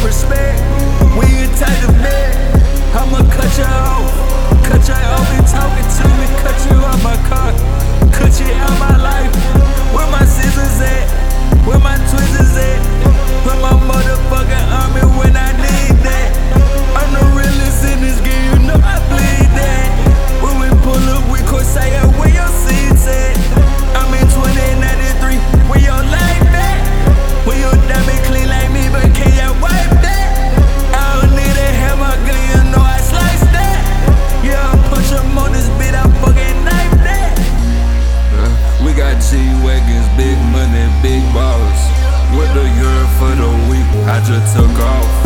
respect. We ain't tight of man. I'ma cut you off. Cut you off and talking to me. Cut you out my car. Cut you out my life. Where my scissors at? Where my tweezers at? Put my motherfucking army when I need that. I'm the realest in this game, you know I bleed that. When we pull up, we could say, where your seats at? I'm in 2093, where your life at? When your diamond clean like me, but can you wipe that? I don't need a hammer, gun, you know I slice that. Yeah, I punch him on this beat, I fucking knife that. We got G-Wagons, big money, big ballers. With the euro for the week, I just took off.